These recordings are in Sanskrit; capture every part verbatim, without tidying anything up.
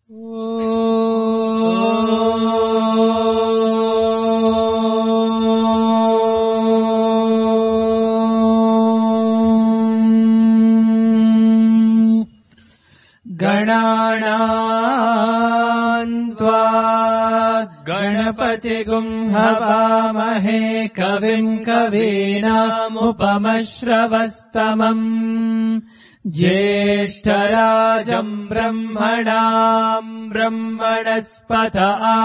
गणानाम् त्वा गणपतिगुं हवामहे कविम् कवीनामुपमश्रवस्तमम् ज्येष्ठराजम् ब्रह्मणाम् ब्रह्मणस्पत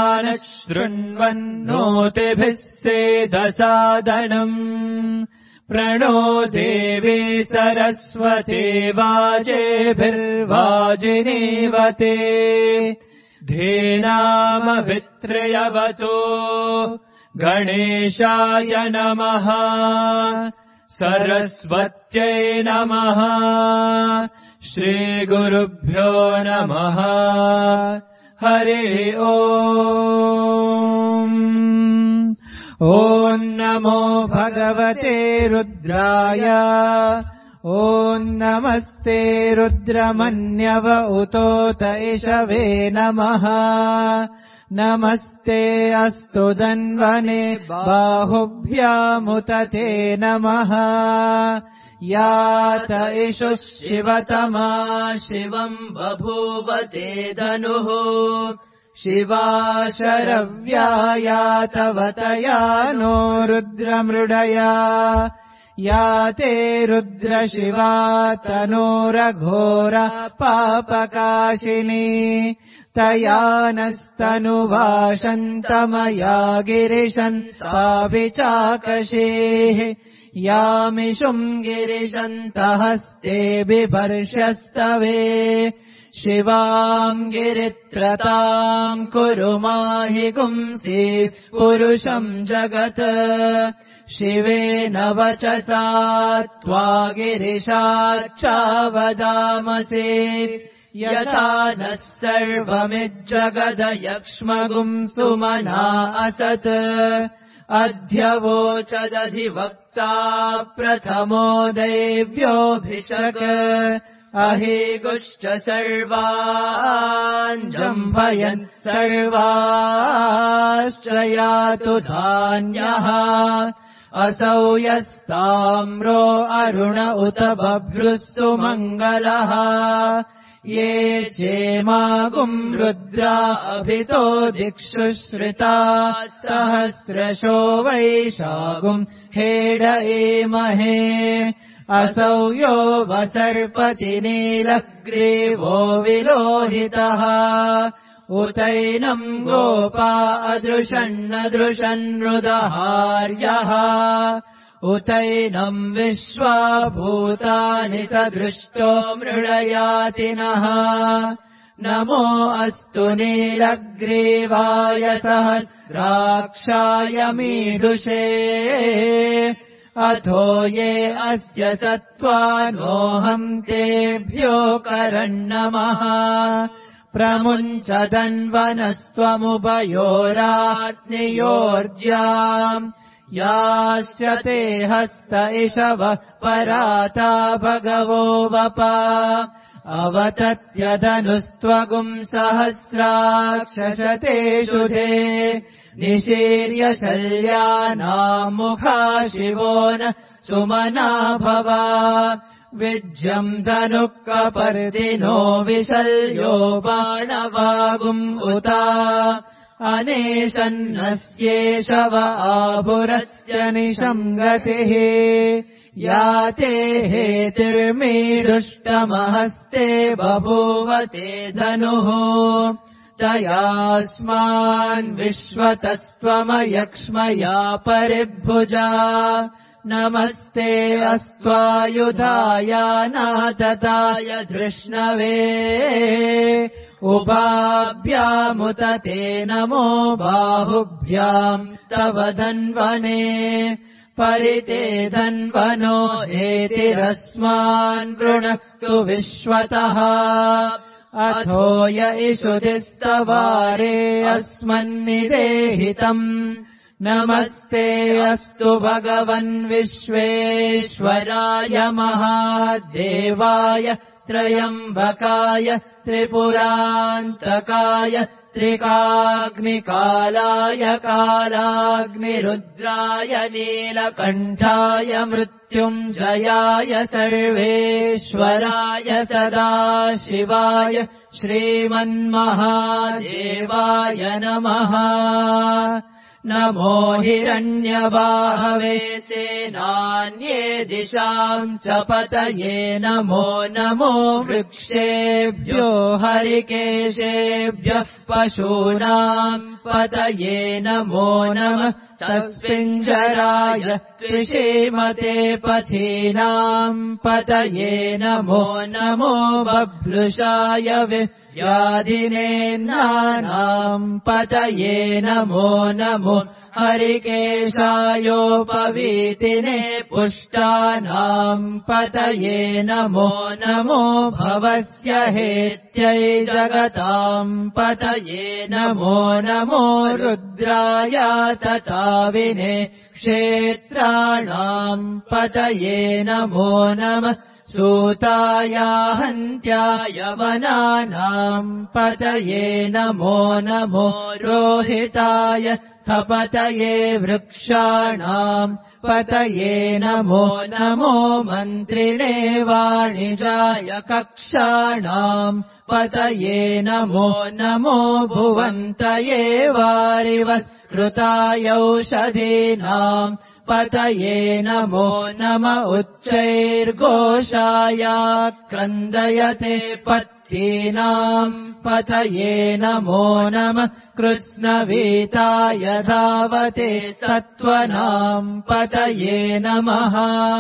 आनशृण्वन्नोतिभिः सेदसादनम् प्रणो देवी सरस्वती वाजेभिर्वाजिनीवते धेनामभित्रयवतो गणेशाय नमः सरस्वत्यै नमः श्रीगुरुभ्यो नमः हरि ओम् ॐ नमो भगवते रुद्राय ॐ नमस्ते रुद्रमन्यव उतोत इषवे नमः नमस्ते अस्तु धन्वने बाहुभ्यामुत ते नमः यात इषुः शिवतमा शिवम् बभूवते धनुः शिवा शरव्यायातवतया नो रुद्रमृडया याते रुद्रशिवा तनोरघोर पापकाशिनी तया नस्तनुवाशन्तमया गिरिशन्ताभिचाकशेः यामिषुम् गिरिशन्तहस्ते बिभर्षस्तवे शिवाम् गिरित्रताम् कुरु माहि पुंसि पुरुषम् जगत् शिवेन वचसा त्वा गिरिशाच्चावदामसे यथा नः सर्वमिज्जगदयक्ष्मगुम् सुमना असत् अध्यवोचदधिवक्ता प्रथमो देव्योऽभिषक् अहेगुश्च सर्वान् जम्भयन् सर्वाश्च यातु धान्यः असौ यस्ताम्रो अरुण उत बभ्रुः सुमङ्गलः ये चेमागुम् रुद्रा अभितो दिक्षु श्रिता सहस्रशो वैशागुम् हेड एमहे असौ यो वसर्पति नीलग्रीवो विलोहितः उतैनम् गोपा अदृशन्नदृशन्नृदहार्यः उतैनम् विश्वा भूतानि सदृष्टो मृडयातिनः नमो अस्तु नीलग्रीवाय सहस्राक्षाय मीदुषे अथो ये अस्य सत्त्वानोऽहम् तेभ्यो करन्नमः प्रमुञ्च धन्वनस्त्वमुभयोरात्नियोर्ज्याम् याश्च ते हस्त इषवः पराता भगवो वपा अवतत्यधनुस्त्वगुम् सहस्राक्षशतेषु ते निशीर्य शल्यानाम् मुखा शिवो न सुमना भवा विज्यम् धनुः कपर्दिनो विशल्यो बाणवागुम् उता अनेशन्नस्येषव आभुरस्य निशङ्गतिः याते हेतिर्मीदुष्टमहस्ते बभूवते धनुः तयास्मान् विश्वतस्त्वमयक्ष्मया परिभुजा नमस्ते अस्त्वायुधाय नातताय धृष्णवे उभाभ्यामुत ते नमो बाहुभ्याम् तव धन्वने परिते धन्वनो एतिरस्मान् वृणक्तु विश्वतः अथो य इषुधिस्तवारे अस्मन्निदेहितम् नमस्ते अस्तु भगवन् विश्वेश्वराय महादेवाय त्रयम्बकाय त्रिपुरान्तकाय त्रिकाग्निकालाय कालाग्निरुद्राय नीलकण्ठाय मृत्युञ्जयाय सर्वेश्वराय सदाशिवाय श्रीमन्महादेवाय नमः। नमो हिरण्यबाहवे सेनान्ये दिशाम् च पतये नमो नमो वृक्षेभ्यो हरिकेशेभ्यः पशूनाम् पतये नमो नमः। सस्पिञ्जराय त्विषीमते पथीनाम् पतये नमो नमो बभ्रुषाय व्याधिनेन्नानाम् पतये नमो नमो हरिकेशायोपवीतिने पुष्टानाम् पतये नमो नमो भवस्य हेत्यै जगताम् पतये नमो नमो रुद्राय तताविने क्षेत्राणाम् पतये नमो नमः। सूताय हन्त्याय वनानाम् पतये नमो नमो रोहिताय पतये वृक्षाणाम् पतये नमो नमो मन्त्रिणे वाणिजाय कक्षाणाम् पतये नमो नमो भुवन्तये वारिवस्कृताय औषधीनाम् पतये नमो नम उच्चैर्घोषाय क्रन्दयते पथ्यीनाम् पतये नमो नमः। कृत्स्नवीताय धावते सत्त्वनाम् पतये नमः।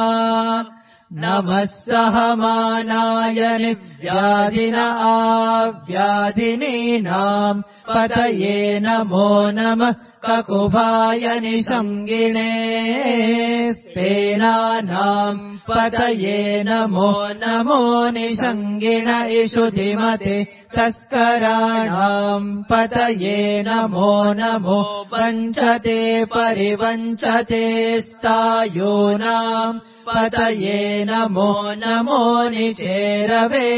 नमः सहमानाय निव्याधिन आव्याधिनीनाम् पतये नमो नमः। ककुभाय निषङ्गिणे सेनानाम् पतये नमो नमो निषङ्गिण इषुधिमते तस्कराणाम् पतये नमो नमो वञ्चते परिवञ्चते स्तायूनाम् पतये नमो नमो निचेरवे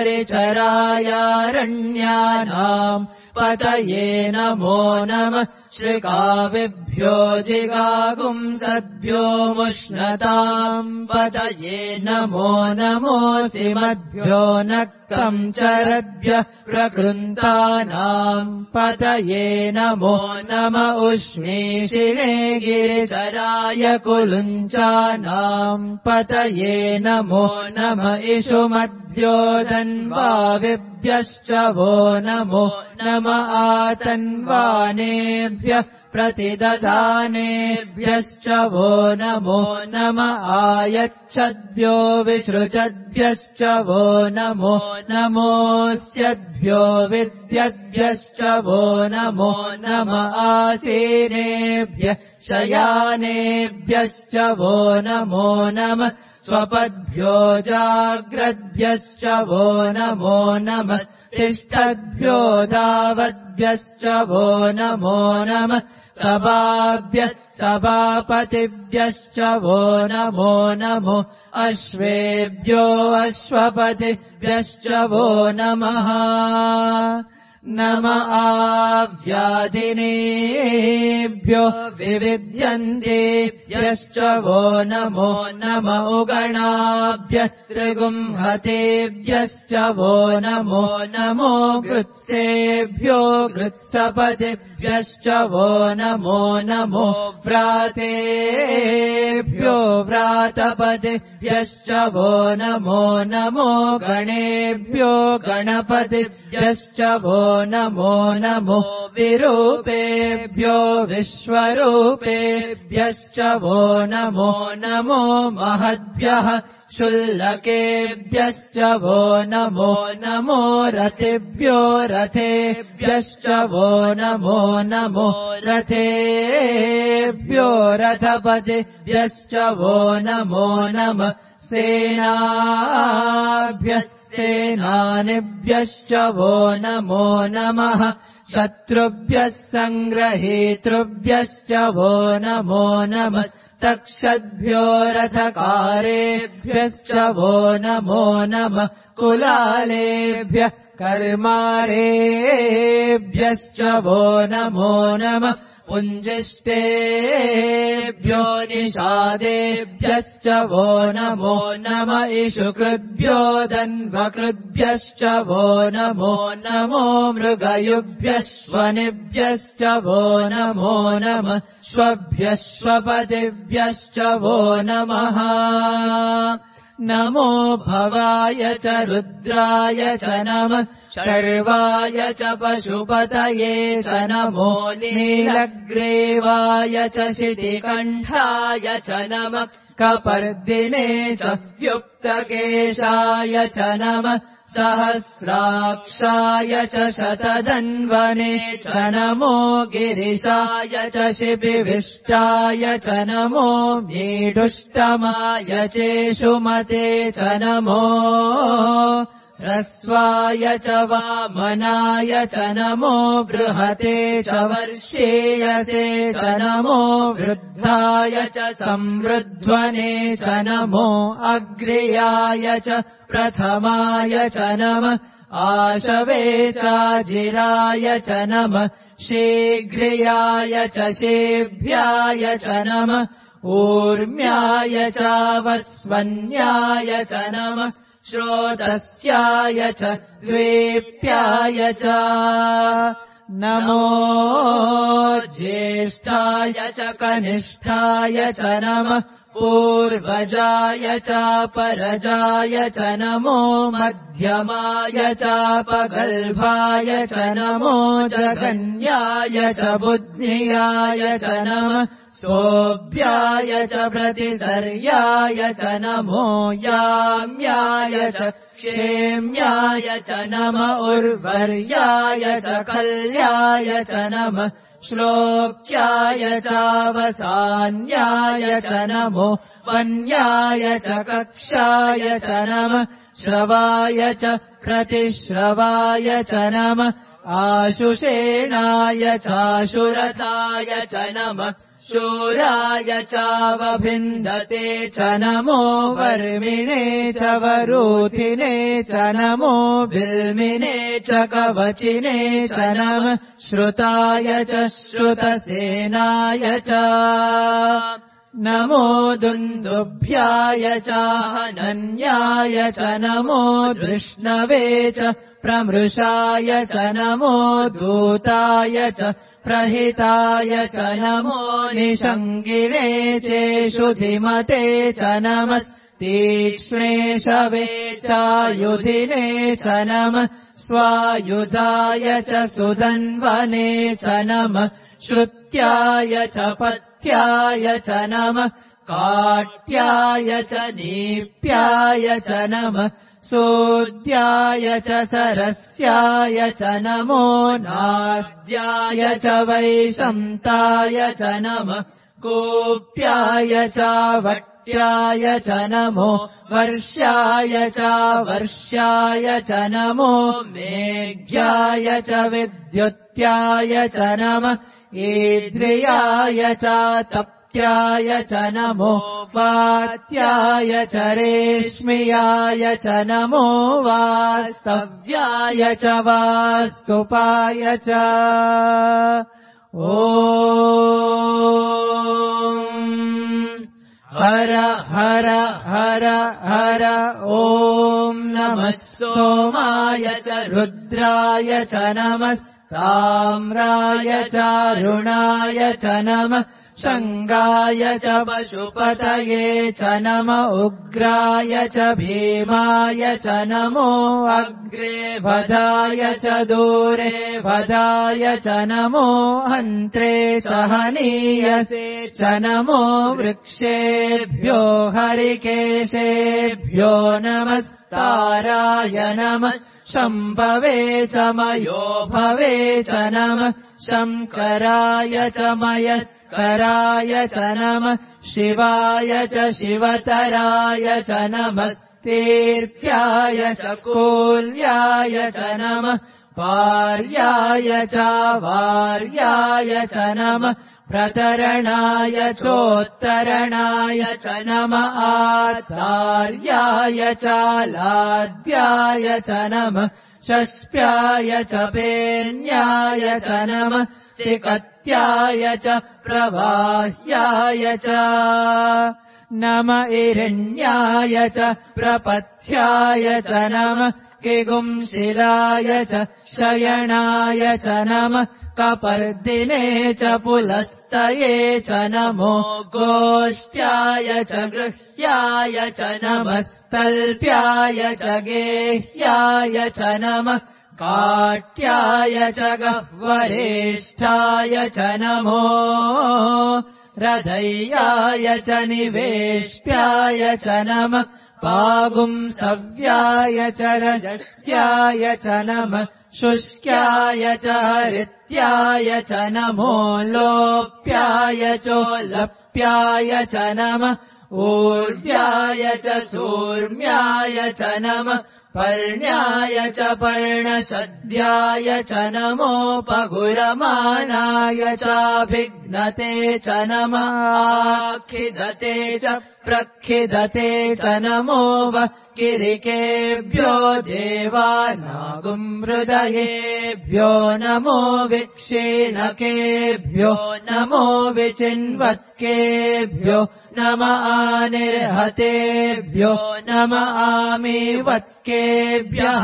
परिचरायारण्यानाम् पतये नमो नमः। श्रिकाविभ्यो जिगागुंसद्भ्यो मुष्णताम् पतये नमो नमोऽसिमद्भ्यो नक्तम् चरद्भ्यः प्रकृन्तानाम् पतये नमो नम उष्णीषिणे गिरिचराय कुलुञ्चानाम् पतये नमो नम इषुमद्भ्यो धन्वाविभ्यश्च वो नमो नम आतन्वानेभ्यः प्रतिदधानेभ्यश्च वो नमो नम आयच्छद्भ्यो विसृजद्भ्यश्च वो नमो नमोऽस्यद्भ्यो विद्यद्भ्यश्च वो नमो नम आसीनेभ्यः शयानेभ्यश्च वो नमो नमः। स्वपद्भ्यो जाग्रद्भ्यश्च वो नमो नमः। तिष्ठद्भ्यो धावद्भ्यश्च वो नमो नमः। सभाभ्यः सभापतिभ्यश्च वो नमो नमो अश्वेभ्यो अश्वपतिभ्यश्च वो नमः। नम आव्याधिनेभ्यो विविध्यन्तेभ्यश्च वो नमो नम उगणाभ्यः त्रिगुंहतेभ्यश्च वो नमो नमो गृत्सेभ्यो गृत्सपतिभ्यश्च वो नमो नमो व्रातेभ्यो व्रातपतिभ्यश्च वो नमो नमो गणेभ्यो गणपतिभ्यश्च वो नमो नमो विरूपेभ्यो विश्वरूपेभ्यश्च वो नमो नमो महद्भ्यः शुल्लकेभ्यश्च वो नमो नमो रथेभ्यो रथेभ्यश्च वो नमो नमो रथेभ्यो रथपतिभ्यश्च वो नमो नमः। सेनाभ्यः सेनानिभ्यश्च वो नमो नमः। शत्रुभ्यः सङ्ग्रहीतृभ्यश्च वो नमो नमः। तक्षद्भ्यो रथकारेभ्यश्च वो नमो नमः। कुलालेभ्यः कर्मारेभ्यश्च वो नमो नमः पुञ्जिष्टेभ्यो निषादेभ्यश्च वो नमो नम इषुकृभ्यो दन्वकृभ्यश्च वो नमो नमो मृगयुभ्यश्वनिभ्यश्च वो नमो नमः श्वभ्यश्वपतिभ्यश्च वो नमः नमो भवाय च रुद्राय च नमः शर्वाय च पशुपतये च नमो नीलग्रीवाय च शितिकण्ठाय च नमः कपर्दिने च युक्तकेशाय च नमः सहस्राक्षाय च शतधन्वने च नमो गिरिशाय च शिबिविष्टाय च नमो मीढुष्टमाय चेषुमते च नमो ह्रस्वाय च वामनाय च नमो बृहते च वर्षेयसे च नमो वृद्धाय च संवृध्वने च नमो अग्र्याय च प्रथमाय च नमः आशवे चाजिराय च नमः शीघ्रियाय च शेभ्याय च नमः ऊर्म्याय चावस्वन्याय च नमः श्रोतस्याय च द्वेप्याय च नमो ज्येष्ठाय च कनिष्ठाय च नमः पूर्वजाय चापरजाय च नमो मध्यमाय चापगल्भाय च नमो जगन्याय च बुद्धियाय च नमः सोऽभ्याय च प्रतिसर्याय च नमो याम्याय च क्षेम्याय च नमः उर्वर्याय च कल्याय च नमः श्लोक्याय चावसान्याय च नमो वन्याय च कक्षाय च नमः श्रवाय च प्रतिश्रवाय च नमः आशुषेणाय चाशुरताय च नमः शूराय चावभिन्दते च नमो वर्मिणे च वरूथिने च नमो बिल्मिने च कवचिने च नमः श्रुताय च श्रुतसेनाय च नमो दुन्दुभ्याय चाहनन्याय च नमो धृष्णवे च प्रमृषाय च नमो दूताय च प्रहिताय च नमो निषङ्गिरे चेषुधिमते च नमस्तीक्ष्णे शवे चायुधिने च नमः स्वायुधाय च सुधन्वने च नमः श्रुत्याय च पथ्याय च नमः काट्याय च नीप्याय च नमः सोद्याय च सरस्याय च नमो नाद्याय च वैशन्ताय च नमः कूप्याय च वट्याय च नमो वर्ष्याय च वर्ष्याय च नमो मेघ्याय च विद्युत्याय च नमः ईद्रियाय च तप्त्याय च नमो वात्याय च रेश्म्याय च नमो वास्तव्याय च वास्तुपाय च ॐ हर हर हर हर ॐ नमः सोमाय च रुद्राय च नमः ताम्राय च अरुणाय च नमः शङ्गाय च पशुपतये च नम उग्राय च भीमाय च नमो अग्रे भदाय च दूरे भदाय च नमो हन्त्रे च हनीयसे च नमो वृक्षेभ्यो हरिकेशेभ्यो नमस्ताराय नमः शम्भवे च मयो भवे च नमः शङ्कराय च मयस्कराय च नमः शिवाय च शिवतराय च नमस्तीर्थ्याय च कूल्याय च नमः पार्याय च वार्याय च नमः प्रतरणाय चोत्तरणाय च नमः आर्तार्याय च लाद्याय च नमः शस्प्याय च पेन्याय च नमः सिकत्याय च प्रवाह्याय च नम इरण्याय च प्रपथ्याय च नमः किगुंशिलाय च शयनाय च नमः कपर्दिने च पुलस्तये च नमो गोष्ट्याय च गृह्याय च नमस्तल्प्याय च गेह्याय च नमः काट्याय च गह्वरेष्ठाय च नमो रदय्याय च निवेष्ट्याय च नमः पागुंसव्याय च रजस्याय च नमः शुष्क्याय च हरित्याय च नमो लोप्याय चोलप्याय च नमः ऊर्व्याय च सूर्म्याय च नमः पर्ण्याय च पर्णशद्याय च नमोपगुरमानाय चाभिघ्नते च नमः आखिदते च प्रखिदते च नमो वः किरिकेभ्यो देवानागुमृदयेभ्यो नमो विक्षीणकेभ्यो नमो विचिन्वत्केभ्यो नम आनिर्हतेभ्यो नम आमीवत्केभ्यः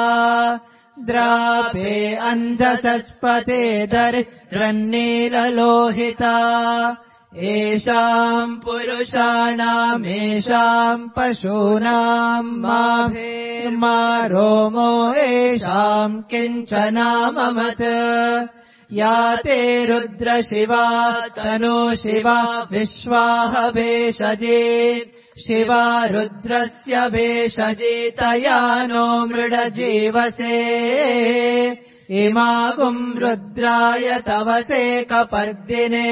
द्रापे अन्धसस्पते दरिद्रन्नीललोहिता येषाम् पुरुषाणाम् येषाम् पशूनाम् माभेर्मा रोमो येषाम् किञ्चनाममत् या ते रुद्रशिवा तनो शिवा विश्वाह भेषजे शिवा रुद्रस्य भेषजे तया नो मृडजीवसे इमागुम् रुद्राय तवसे कपर्दिने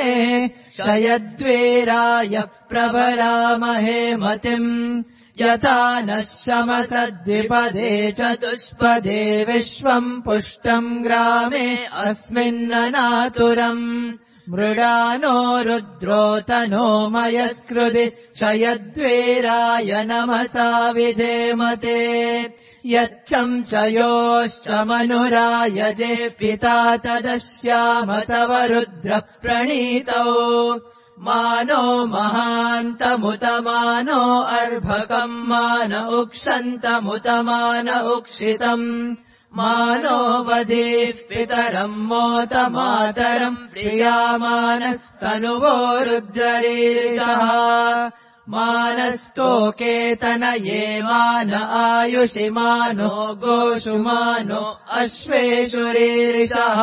शयद्वीराय प्रभरामहे मतिम् यथा नः शमसद्विपदे चतुष्पदे विश्वम् पुष्टम् ग्रामे अस्मिन्ननातुरम् मृडानो रुद्रो तनो मयस्कृति शयद्वीराय नमसा विधेमते यच्चम् च योश्च मनुरायजे पिता तदस्याम तव रुद्र प्रणीतौ मानो महान्तमुतमानो अर्भकम् मान उक्षन्तमुतमान उक्षितम् मानो वधेः पितरम् मोत मातरम् प्रियामानस्तनुवो रुद्ररीरिषः मानस्तोकेतनये मान आयुषि मानो गोषु मानो अश्वेषु रीरिषः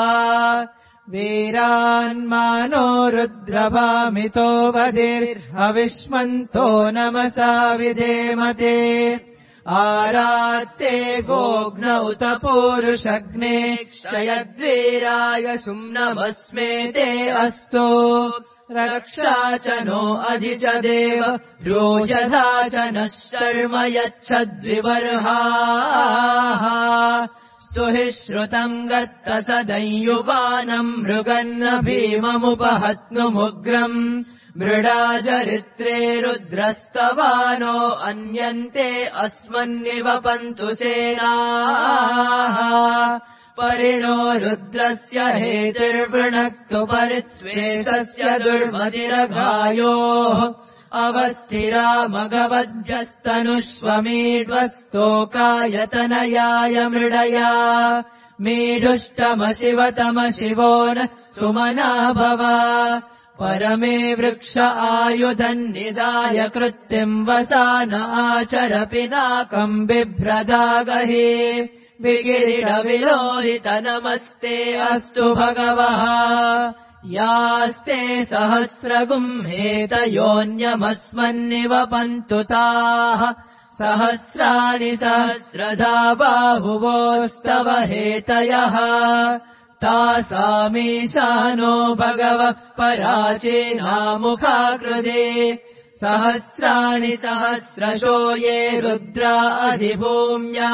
वीरान्मानो रुद्रभामितो वधिर्हविष्मन्तो नमसा विधेमते आरात्ते गोघ्न उत पूरुषग्ने क्षयद्वीराय सुम्नमस्मेते अस्तु रक्षा च नो अधि च देव रोजधा च नः शर्म यच्छद्विवर्हाः स्तुहि श्रुतम् गत्त सदंयुवानम् मृगन्न भीममुपहत्नुमुग्रम् मृडाचरित्रे रुद्रस्तवानो अन्यन्ते अस्मन्निवपन्तु सेनाः परिणो रुद्रस्य हेतिर्वृणक्तु परित्वेषस्य दुर्मतिरघायोः अवस्थिरा मघवद्भ्यस्तनुष्वमीड्वस्तोकायतनयाय मृडया मीढुष्टमशिवतमशिवो न सुमना भव परमे वृक्ष आयुधन्निधाय कृत्तिम् वसान आचर पिनाकम् बिभ्रदागहे विकिरीटविलोहित नमस्ते अस्तु भगवः यास्ते सहस्रगुम्हेतयोऽन्यमस्मन्निवपन्तु ताः सहस्राणि सहस्रधा बाहुवोस्तव हेतयः तासामीशानो भगवः पराचीनामुखाकृते सहस्राणि सहस्रशो ये रुद्रा अधिभूम्या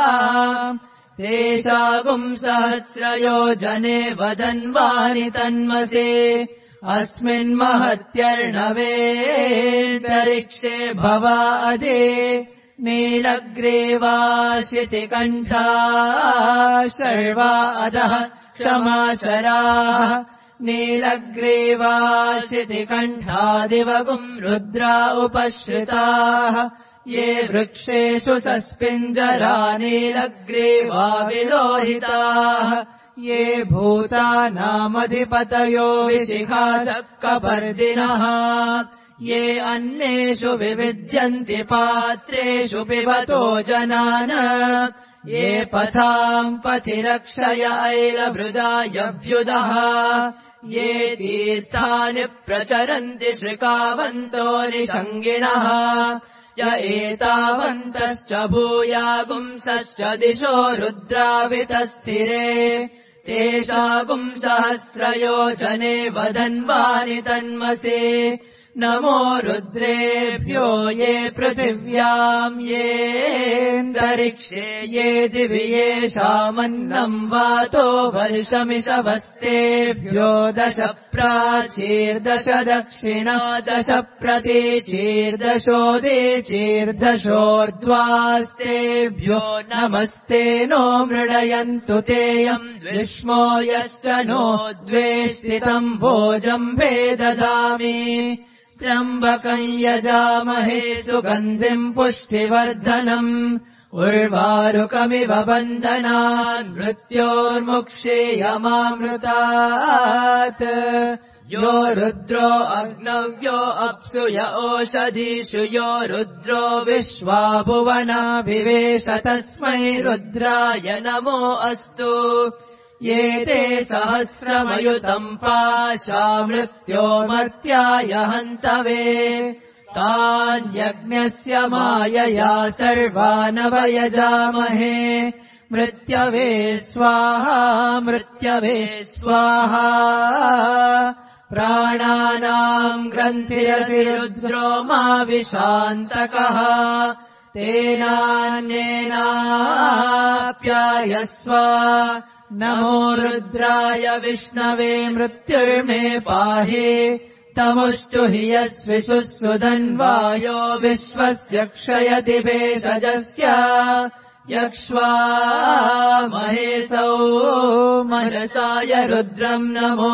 तेषागुम् सहस्रयोजने वदन्वानि तन्मसे अस्मिन्महत्यर्णवे दरिक्षे भवा अदे नीलग्रीवाशितिकण्ठाः शर्वा अधः क्षमाचराः नीलग्रीवाशितिकण्ठादिवगुम् रुद्रा उपश्रिताः ये वृक्षेषु सस्पिञ्जरा नीलग्रीवा विलोहिताः ये भूतानामधिपतयो विशिखासक्कपर्दिनः ये अन्येषु विविध्यन्ति पात्रेषु पिबतो जनान् ये पथाम् पथिरक्षय ऐलभृदायभ्युदः ये तीर्थानि प्रचरन्ति श्रिकावन्तो निषङ्गिणः य एतावन्तश्च भूयागुंसश्च दिशो रुद्रावितस्थिरे तेषागुम् सहस्रयोजने वदन्वानि तन्मसे नमो रुद्रेभ्यो ये पृथिव्याम् येऽन्तरिक्षे ये दिवि येषामन्नम् वातो वर्षमिषवस्तेभ्यो दश प्राचीर्दश दक्षिणा दश प्रतीचीर्दशोदीचीर्दशोर्ध्वास्तेभ्यो नमस्ते नो मृडयन्तु तेऽयम् विष्मो यश्च नो द्वेष्टितम् भोजम्भे ददामि त्र्यम्बकम् यजामहे सुगन्धिम् पुष्टिवर्धनम् उर्वारुकमिव बन्धनान् मृत्योर्मुक्षेयमामृतात् यो रुद्रो अग्नव्यो अप्सु य ओषधीषु यो रुद्रो विश्वा भुवनाभिवेश तस्मै रुद्राय नमो अस्तु ये ते सहस्रमयुतम् पाशा मृत्यो मर्त्याय हन्तवे तान्यज्ञस्य मायया सर्वानवयजामहे मृत्यवे स्वाहा मृत्यवे स्वाहा प्राणानाम् ग्रन्थिरतिरुद्रो मा विशान्तकः तेनान्येनाप्यायस्व नमो रुद्राय विष्णवे मृत्युर्मे पाहि तमुष्टु हि यस्विषु सुधन्वायो विश्वस्य क्षयति भेषजस्य यक्ष्वा महेशौ मनसाय रुद्रम्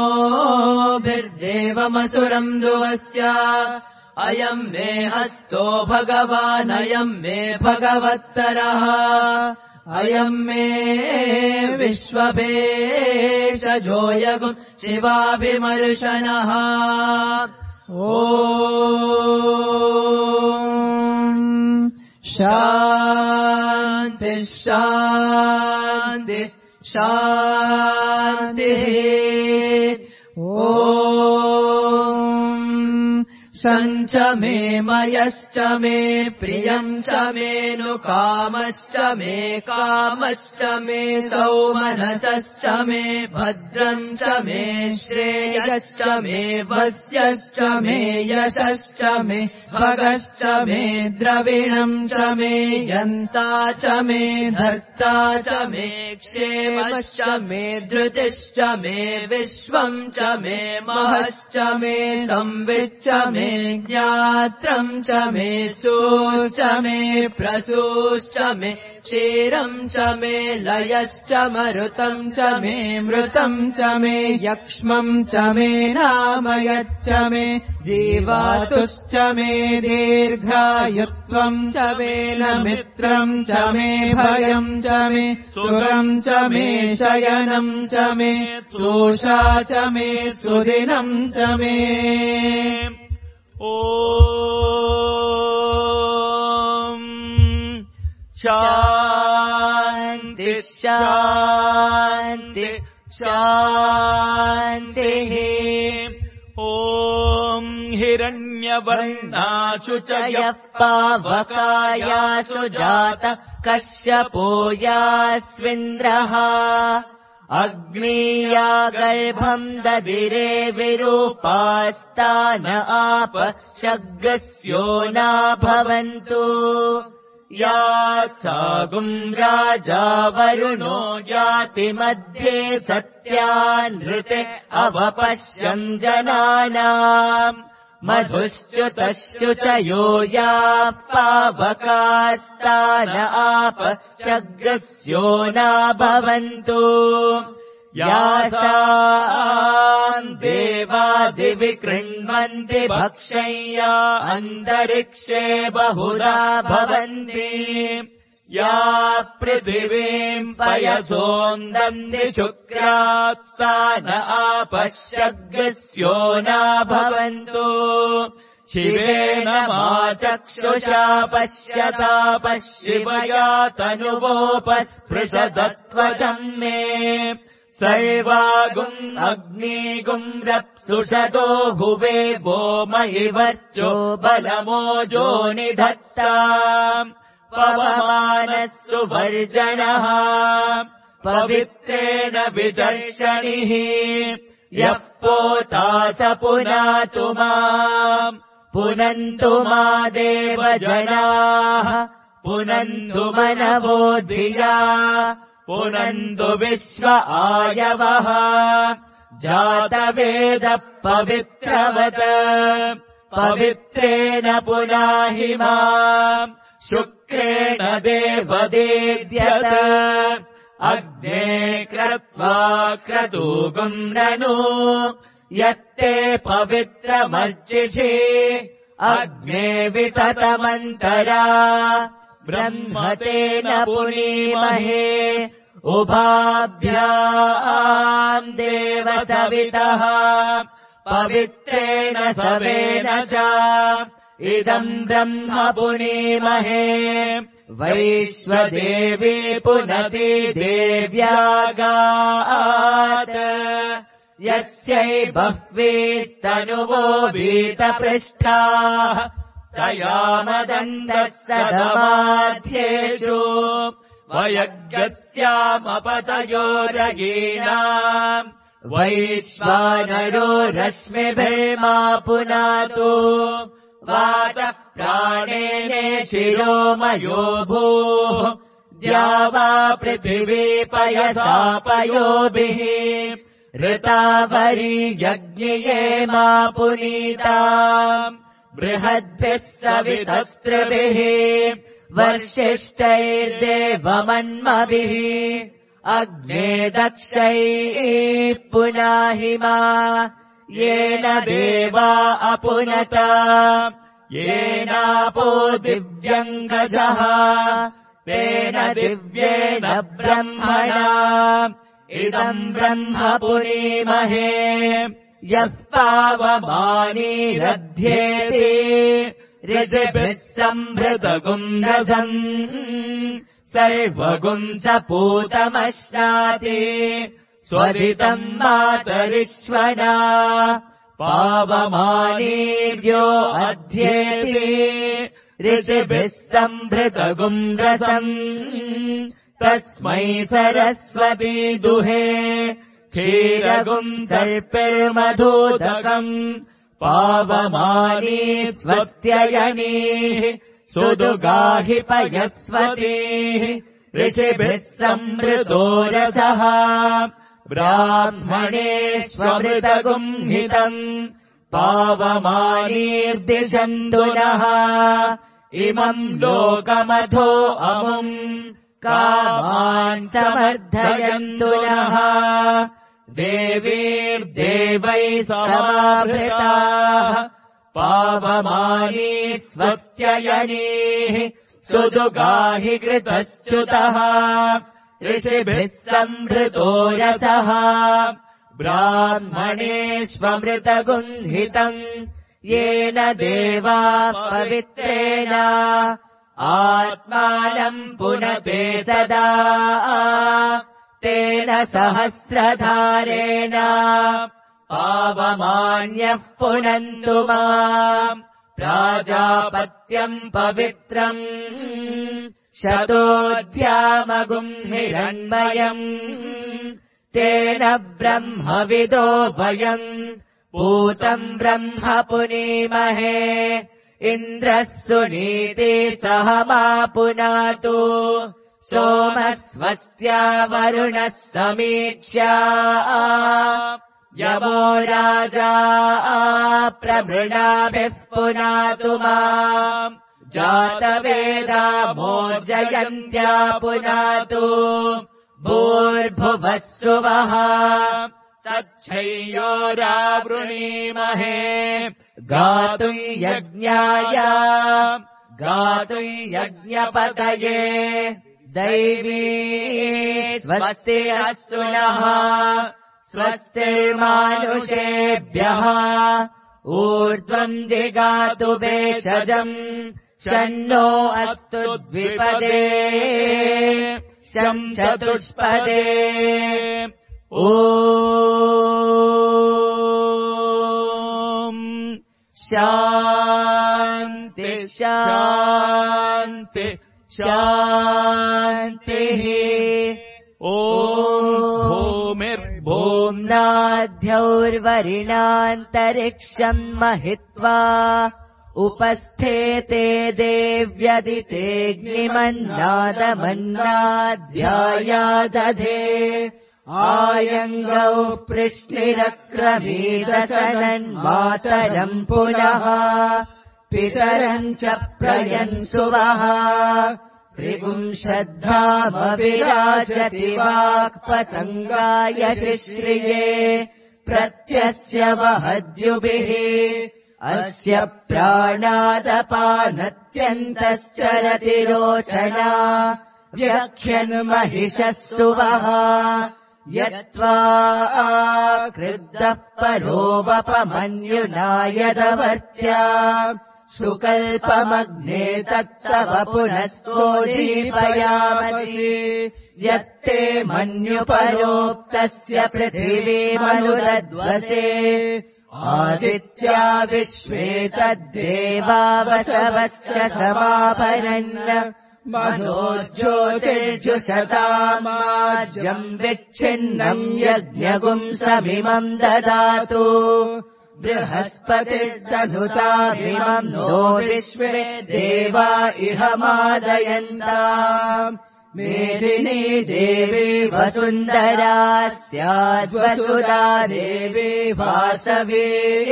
नमोभिर्देवमसुरम् दुवस्य अयम् मे हस्तो भगवानयम् मे भगवत्तरः अयम् मे विश्वभेषजो यगुम् शिवाभिमर्शनः ॐ शान्ति शान्ति शान्तिः ॐ सञ्च मे मयश्च मे प्रियम् च मेऽनुकामश्च मे कामश्च मे सौमनसश्च मे भद्रम् च मे श्रेयश्च मे वस्यश्च मे यशश्च मे भगश्च मे द्रविणम् च मे यन्ता च मे धर्ता च मे क्षेमश्च मे धृतिश्च मे विश्वम् च मे महश्च मे संविच्च मे ज्ञात्रम् च मे सूश्च मे प्रसूश्च मे क्षीरम् च मे लयश्च मरुतम् च मे मृतम् च मे यक्ष्मम् च मे नामयच्च मे जीवातुश्च मे दीर्घायुत्वम् च मे न मित्रम् च मे भयम् च मे सुरम् च मे शयनम् च मे सोषा च मे सुदिनम् च मे ॐ शान्ति शान्ति शान्तिः ॐ हिरण्यवर्णाशु च यः पावकायासु जात कश्यपो यास्विन्द्रः अग्नीया गर्भम् ददिरे विरूपास्तान आप शग्गस्यो न भवन्तु या सागुम् राजा वरुणो याति मध्ये सत्यानृते अवपश्यम् जनानाम् मधुश्च्युतश्चुचयो याः पावकास्तान आपश्चग्रस्यो न भवन्तु यासाम् देवादिवि कृण्वन्ति भक्षय्या अन्तरिक्षे बहुधा भवन्ति या पृथिवीम् पयसोन्दन्ति शुक्रात् सा न आपश्चग्रस्यो न भवन्तु शिवेन मा चक्षुषा पश्यता पश्यिवया तनुवोपस्पृशदत्वचम् मे सर्वागुम् अग्निगुम् रप्सुषतो भुवे वो महिवर्चो बलमोजो निधत्ता पवमानः सुवर्जनः पवित्रेण विचर्षणिः यः पोता स पुनातु माम् पुनन्तु मा देवजनाः पुनन्तु मनवो धिया पुनन्तु विश्व आयवः जातवेदः पवित्रवत् पवित्रेण पुनाहि माम् शुक्रेण देवदेद्यत अग्ने क्रत्वा क्रतूगुम् ननु यत्ते पवित्रमर्चिषि अग्ने विततमन्तरा ब्रह्मतेन पुनीमहे उभाभ्याम् देव सवितः पवित्रेण सवेन च इदम् ब्रह्म पुनीमहे वैश्वदेवी पुनति देव्यागात् यस्यै बह्वीस्तनुवो वीतपृष्ठाः तया मदन्तः सदमाध्येषु वयज्ञस्यामपतयोरगीनाम् वैश्वानरो रश्मिभिर्मा पुनातु वातः प्राणेने शिरोमयो भूः द्यावा पृथिवी पयसा पयोभिः ऋतावरी यज्ञिये मा पुनीता बृहद्भिः सवितस्त्रिभिः वर्षिष्ठैर्देवमन्मभिः अग्ने दक्षैः पुनाहि मा येन देवा अपुनता येनापो दिव्यङ्गजः तेन दिव्येन ब्रह्मणा इदम् ब्रह्म पुनीमहे यः पावमानीरध्येति ऋषिभिः सम्भृतगुम् रसम् सर्वगुम् सपूतमश्नाति स्वधितम् मातरिश्वना पावमानीर्यो अध्येति ऋषिभिः सम्भृतगुम् रसम् तस्मै सरस्वती दुहे क्षीरगुम् सर्पिर्मधूदकम् पावमानी स्वस्त्ययनीः सुदुगाहि पयस्वतीः ऋषिभिः सम्भृतो रसः ब्राह्मणेष्वमृतगुम् हितम् पावमानीर्दिशन्तु नः इमम् लोकमथो अमुम् कामान् समर्थयन्तु नः देवीर्देवैः समाभृताः पावमानी स्वस्त्ययनीः सुदुगाहि कृतश्च्युतः ऋषिभिः सम्भृतो रसः ब्राह्मणेष्वमृतगुह्हितम् येन देवा पवित्रेण आत्मानम् पुनते सदा तेन सहस्रधारेण पावमान्यः पुनन्तु माम् प्राजापत्यम् पवित्रम् शतोऽध्यामगुम् हिरण्मयम् तेन ब्रह्मविदो वयम् पूतम् ब्रह्म पुनीमहे इन्द्रः सुनीति सह मा पुनातु सोमः स्वस्या वरुणः समीक्ष्या यमो राजा प्रमृणाभिः पुनातु माम् जातवेदा मोर्जयन्त्या पुनातु भूर्भुवः सुवः तच्छय्योरावृणीमहे गातुम् यज्ञाय गातुम् यज्ञपतये दैवी स्वस्ति अस्तु नः स्वस्तिर्मानुषेभ्यः ऊर्ध्वम् जिगातु भेषजम् शन्नो अस्तु द्विपदे शं चतुष्पदे ॐ शान्ति शान्ति शान्तिः ॐ भूमिर्भूम्नाद्यौर्वरिणान्तरिक्षम् महित्वा उपस्थेते देव्यदितेऽग्निमन्नादमन्नाध्यायादधे आयङ्गौ पृश्निरक्रमीदसनन्मातरम् पुनः पितरम् च प्रयन्सुवः त्रिपुंशद्धामविराजति वाक्पतङ्गाय शिश्रिये प्रत्यस्य वहद्युभिः अस्य प्राणादपानत्यन्तश्चरति रोचना व्यख्यन्महिषः सुवः यत्त्वा क्रुद्धः परोवपमन्युना यदवर्त्या सुकल्पमग्ने तत्तव पुनस्तोदीपयामसि यत्ते मन्युपरोक्तस्य पृथिवीमनुरध्वसे आदित्या विश्वे तद्देवा वसवश्च समापरन् मनोज्योतिर्जुषतामाज्यम् विच्छिन्नम् यज्ञगुम् समिमम् ददातु बृहस्पतिर्दनुतामिमम् नो विश्वे देवा इह मादयन्ता मेदिनी देवी वसुन्धरा स्याद्वसुधा देवी वासवी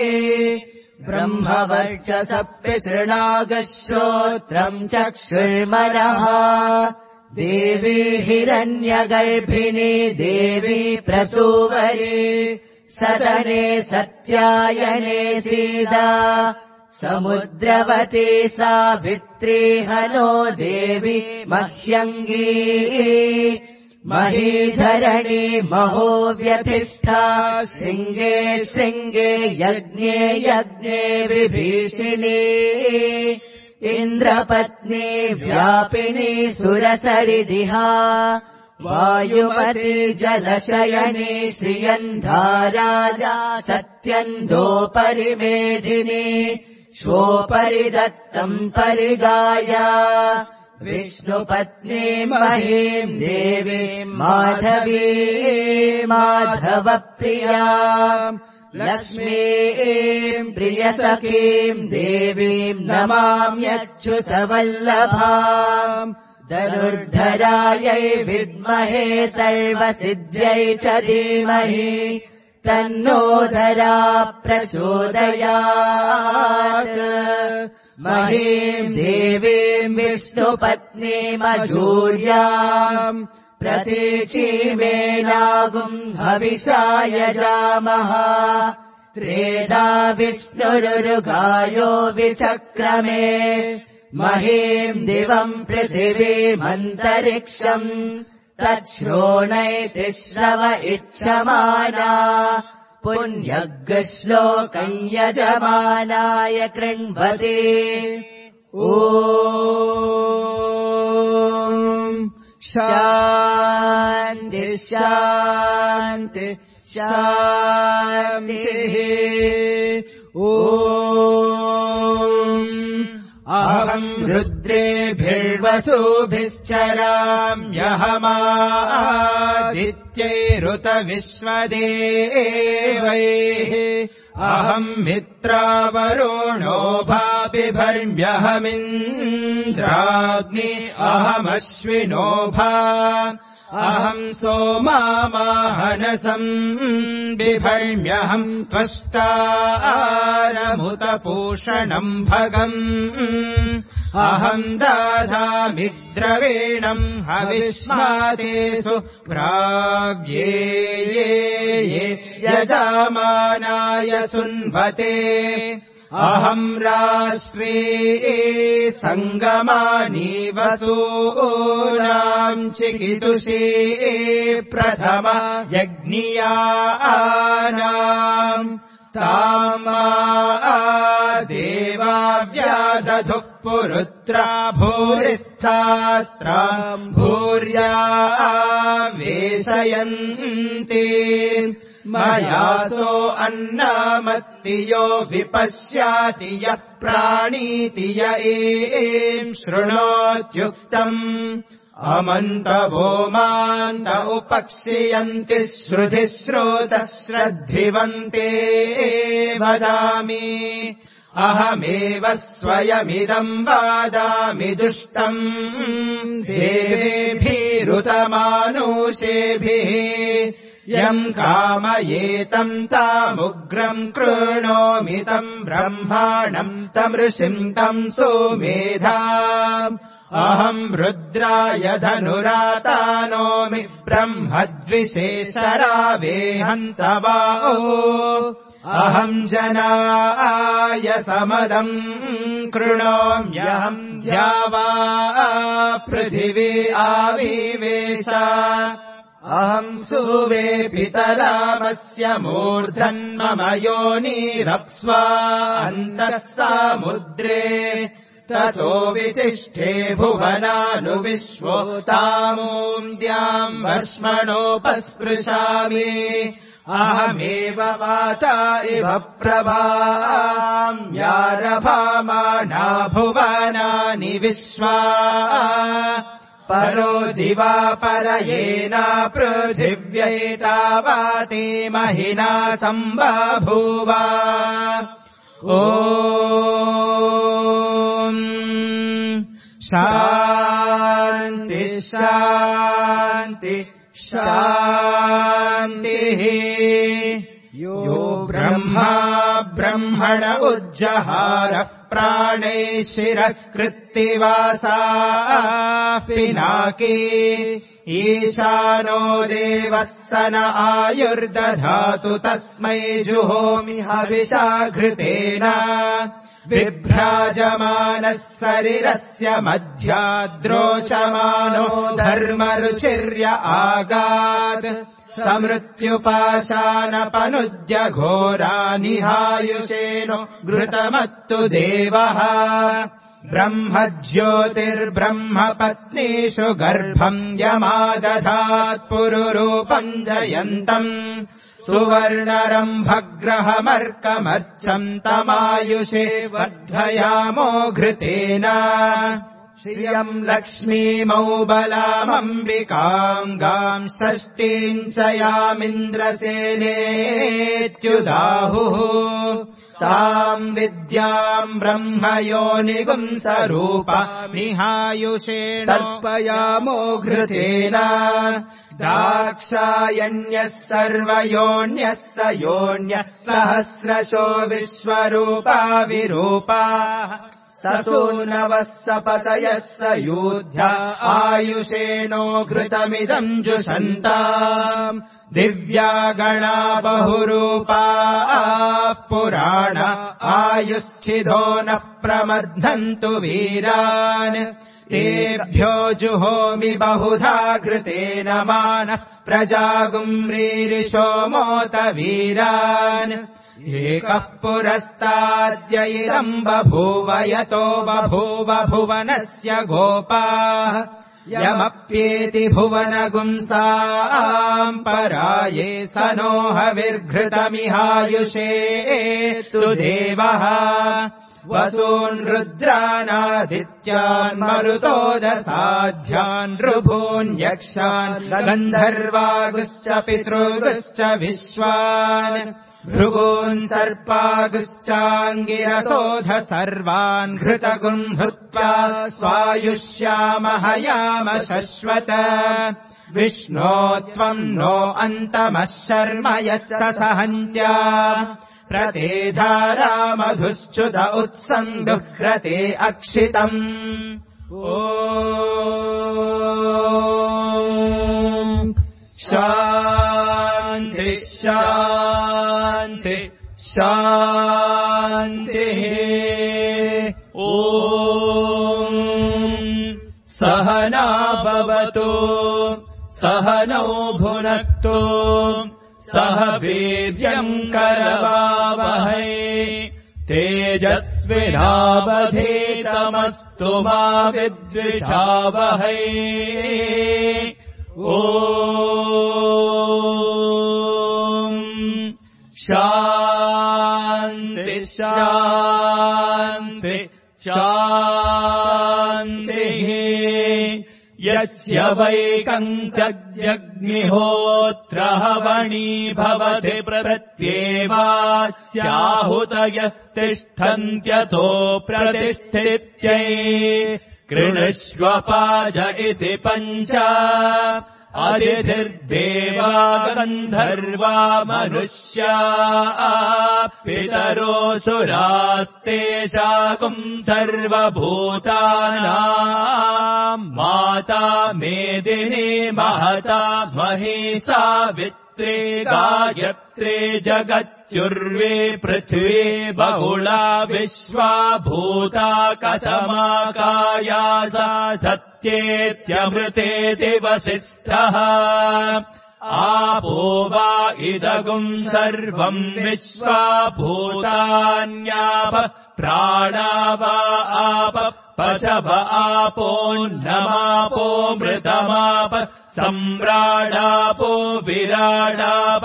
ब्रह्मवर्चसः पितृणागश्रोत्रम् चक्षुर्मनः देवी हिरण्यगर्भिणी देवी प्रसूवरी सदने सत्यायने सीदा समुद्रवती सावित्री हनो देवी मह्यङ्गी महीधरणी महो व्यतिष्ठा शृङ्गे शृङ्गे यज्ञे यज्ञे विभीषिणी इन्द्रपत्नी व्यापिनी सुरसरिदिहा वायुमती जलशयनी श्रियन्धाराजा सत्यन्धोपरिमेधिनी श्वोपरि दत्तम् परिगाया विष्णुपत्नी महीम् देवीम् माधवी माधवप्रिया लक्ष्मीम् प्रियसखीम् देवीम् नमाम्यच्युतवल्लभाम् धनुर्धरायै विद्महे सर्वसिद्ध्यै च धीमहि तन्नो धरा प्रचोदयात् महीम् देवीम् विष्णुपत्नीमजूर्याम् प्रतीचीमेनागुम् हविषा यजामः त्रेधा विष्णुरुगायो विचक्रमे महीम् दिवम् पृथिवीमन्तरिक्षम् तच्छ्रोणैति श्रव इच्छमाना पुण्यग्श्लोकम् यजमानाय कृण्वते ॐ शान्ति शान्ति शान्तिः ॐ अहम् रुद्रेभिर्वसुभिश्चराम्यहमादित्यैरुत विश्वदेवैः अहम् मित्रावरुणो भाबिभर्म्यहमिन्द्राग्नि अहमश्विनो भा अहम् सोमामाहनसम् बिभर्म्यहम् त्वष्टारमुतपूषणम् भगम् अहम् दधामि द्रवीणम् हविष्मातेषु प्राव्ये ये ये यजमानाय सुन्वते अहम् राष्ट्रे सङ्गमानि वसूनाम् चिकितुषे प्रथम यज्ञियानाम् तामा देवाव्यादधुः पुरुत्रा भूरिस्थात्राम् भूर्या वेशयन्ति मयासो अन्नामत्तियो विपश्याति यः प्राणीति य एम् शृणोत्युक्तम् अमन्तवो मान्त उपक्षियन्ति श्रुति श्रोतः श्रद्धिवन्ते वदामि अहमेव स्वयमिदम् वादामि दुष्टम् देवेभिरुतमानुषेभिः यम् कामयेतम् तामुग्रम् कृणोमि तम् ब्रह्माणम् तमृषिम् तम् सुमेधा अहम् रुद्राय धनुरातानोमि ब्रह्मद्विशेषरावेहन्तवाओ अहम् जनाय समदम् कृणोम्यहम् द्यावा पृथिवी आविवेश अहम् सुवे पितरामस्य मूर्धन्मम योनिरप्स्वा अन्तः समुद्रे ततो वितिष्ठे भुवनानुविश्वो तामून्द्याम् वर्ष्मणोपस्पृशामि अहमेव माता इव प्रभाम्यारभामाणा भुवनानि विश्वा परो दिवा परयेना पृथिव्यैतावाति महिना सम्बभूव ॐ शान्ति शान्ति शान्तिः यो ब्रह्मा ब्रह्मण उज्जहारः प्राणैः शिरः कृत्तिवासाः पिनाकी ईशानो देवः स न आयुर्दधातु तस्मै जुहोमि हविषा घृतेन बिभ्राजमानः शरीरस्य मध्याद्रोचमानो धर्मरुचिर्य आगात् समृत्युपाशानपनुद्य घोरानिहायुषेनो घृतमत्तु देवः ब्रह्म ज्योतिर्ब्रह्म पत्नीषु गर्भम् यमादधात् पुरुरूपम् जयन्तम् सुवर्णरम्भग्रहमर्कमर्चम् तमायुषे वर्धयामो घृतेन श्रियम् लक्ष्मीमौबलामम्बिकाम् गाम् षष्ठीम् च यामिन्द्रसेनेत्युदाहुः ताम् विद्याम् ब्रह्मयोनिगुम् स्वरूपमिहायुषेण तर्पयामो घृतेन दाक्षायण्यः सर्वयोन्यः स योन्यः सहस्रशो विश्वरूपा विरूपाः ससूनवः सपतयः स यूध्या आयुषेणो घृतमिदम् जुषन्ताम् दिव्या गणा बहुरूपाः पुराण आयुश्चिदो नः प्रमर्धन्तु वीरान् तेभ्यो जुहोमि बहुधा घृतेन मानः प्रजागुम्रीरिषो मोत वीरान् एकः पुरस्ताद्य इदम् बभूव यतो बभूव भुवनस्य गोपाः यमप्येति भुवनगुंसाम् पराये स नो हविर्घृतमिहायुषे तु देवः वसून् रुद्रानादित्यान् मरुतोदसाध्यान् ऋभून् यक्षान् गन्धर्वागुश्च पितृगुश्च विश्वान् भृगून् सर्पागुश्चाङ्गिरसोध सर्वान् घृतगुम् भूत्वा स्वायुष्यामहयाम शश्वत विष्णो त्वम् नो अन्तमः शर्म यच्च सहन्त्या प्रतेधारा मधुश्च्युत उत्सन्दुह्रते अक्षितम् ओ शान्ति शान्ति शान्तिः ॐ सहना भवतु सहनौ भुनक्तु सह वीर्यम् करवावहै तेजस्विनावधीतमस्तु मा विद्विषावहै ॐ शान्ति शान्ति शान्तिः यस्य वैकङ्कजग्निहोत्रहवणी भवति प्रत्येवास्याहुतयस्तिष्ठन्त्यथो प्रतिष्ठित्यै कृणुष्वपाज इति पञ्च अतिथिर्देवा गन्धर्वा मनुष्या पितरोऽसुरास्तेषाकुम् सर्वभूतानाम् माता मेदिनी महता महिषा वित्रे गायत्रे जगत्युर्वे पृथ्वी बहुला विश्वा भूता कथमाकाया सा सत्येत्यमृतेति वसिष्ठः आपो वा इदगुम् सर्वम् विश्वा भूतान्याप प्राणा वा आप पशव आपोऽन्नमापो मृतमाप सम्राडापो विराडाप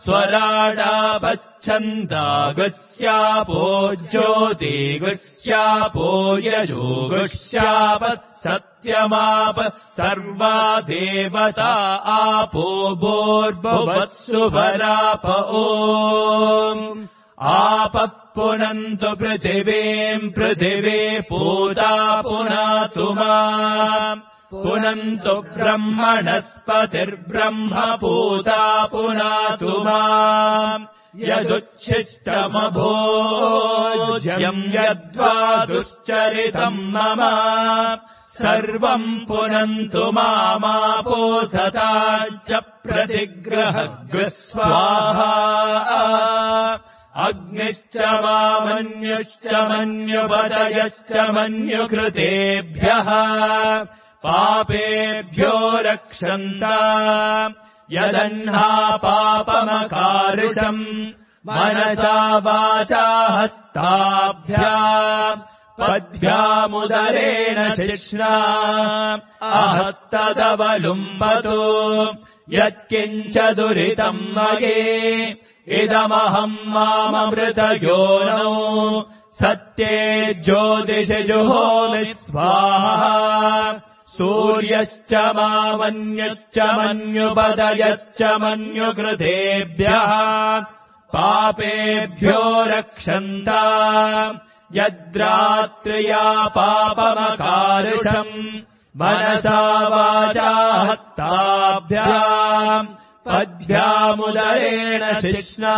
स्वराडापच्छन्दागुस्यापो ज्योतिगुस्यापो यजोगुस्याप सत्यमाप सर्वा देवता आपो भूर्भुवस्सुवराप ओम् आपः पुनन्तु पृथिवीम् पृथिवी पूता पुनातु माम् पुनन्तु ब्रह्मणस्पतिर्ब्रह्म पूता पुनातु माम् यदुच्छिष्टमभोज्यम् यद्वा दुश्चरितम् मम सर्वम् पुनन्तु मामापो सताच्च प्रतिग्रहग्रस्वाहा अग्निश्च मामन्युश्च मन्युपतयश्च मन्युकृतेभ्यः पापेभ्यो रक्षन्ता यदह्ना पापमकार्षम् मनसा वाचा हस्ताभ्याम् पद्भ्यामुदरेण शिश्ना अहस्तदवलुम्बतु यत्किञ्च दुरितम् मये इदमहम् माममृतयोनौ सत्ये ज्योतिषि जुहोमि स्वाहा सूर्यश्च मामन्युश्च मन्युपदयश्च मन्युकृतेभ्यः पापेभ्यो रक्षन्ता यद्रात्र्या पापमकार्षम् मनसा वाचा हस्ताभ्याम् पद्भ्यामुदरेण शिश्ना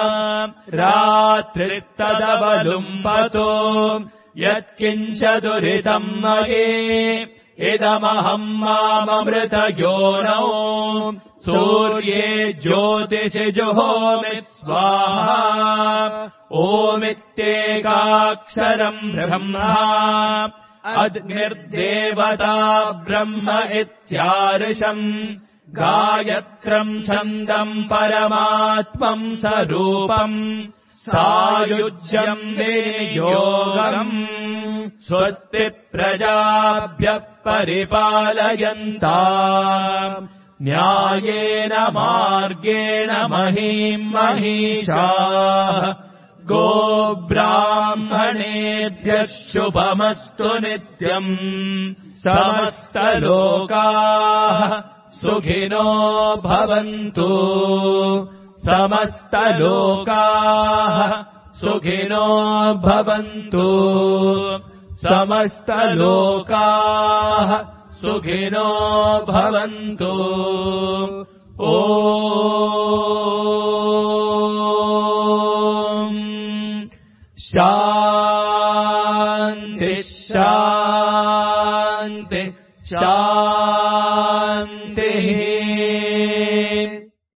रात्रिस्तदवलुम्बतो यत्किञ्च दुरितम् मये इदमहम् माममृतयोनौ सूर्ये ज्योतिषि जुहोमि स्वाहा ओमित्येकाक्षरम् ब्रह्मा अग्निर्देवता ब्रह्म इत्यार्षम् गायत्रम् छन्दम् परमात्मम् स्वरूपम् सायुज्यम् विनियोगम् स्वस्ति प्रजाभ्यः परिपालयन्ताम् न्यायेन मार्गेण महीम् महिषाः गोब्राह्मणेभ्यः शुभमस्तु नित्यम् समस्तलोकाः सुखिनो भवन्तु समस्तलोकाः सुखिनो भवन्तु समस्तलोकाः सुखिनो भवन्तु। ओ